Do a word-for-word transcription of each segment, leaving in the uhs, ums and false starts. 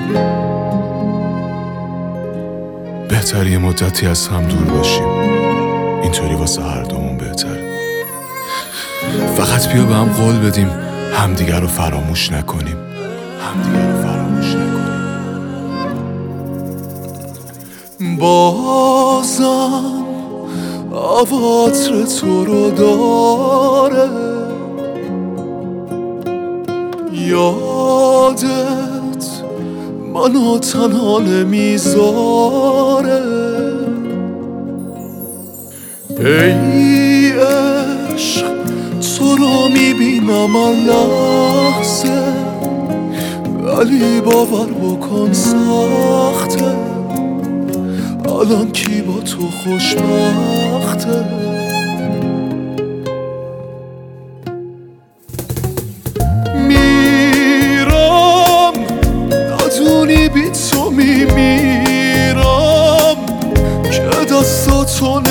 بهتر یه مدتی از هم دور باشیم، اینطوری واسه هر دومون بهتره. فقط بیا به هم قول بدیم همدیگر رو فراموش نکنیم، همدیگر رو فراموش نکنیم. بازم عواطر تو رو داره، یادت منو تنها نمیذاره. ای عشق تو رو میبینم هر لحظه، ولی باور بکن سخته، الان کی با تو خوشبخته؟ میرم ندونی بی تو میمیرم، که دستاتو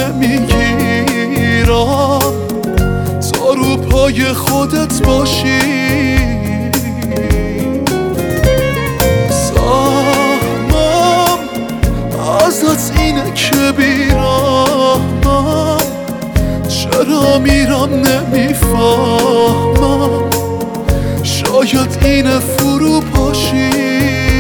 نمیگیرم تا رو پای خودت باشی. ازت اینه که بیرحمم، چرا میرم نمیفهمم، شاید اینه فرو پاشی.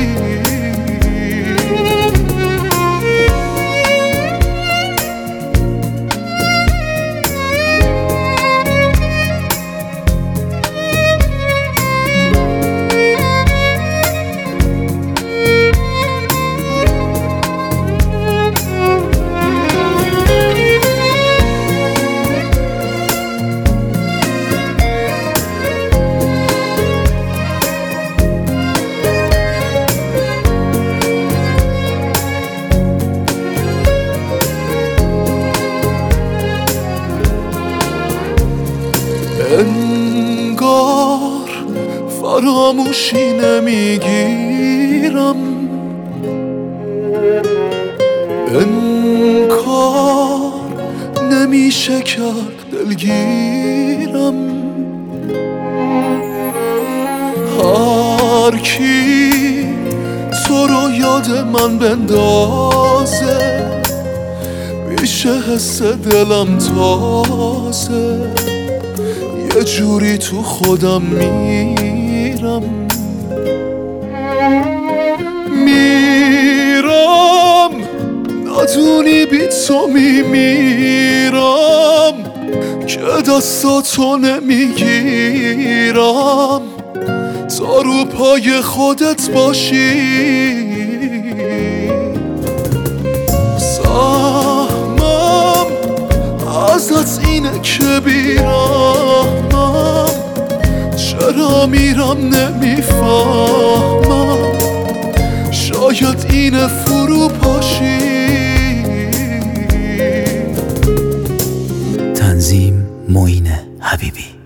انگار فراموشی نمیگیرم، انکار نمیشه کرد دلگیرم. هر کی تو رو یاد من بندازه، میشه حس دلم تازه، یه جوری تو خودم میرم. میرم ندونی بی تو میمیرم، که دستاتو نمیگیرم تا رو پای خودت باشی. سهمم ازت اینه که بیرحمم، چرا میرم نمیفهمم، شاید اینه فرو پاشی. تنظیم معین حبیبی.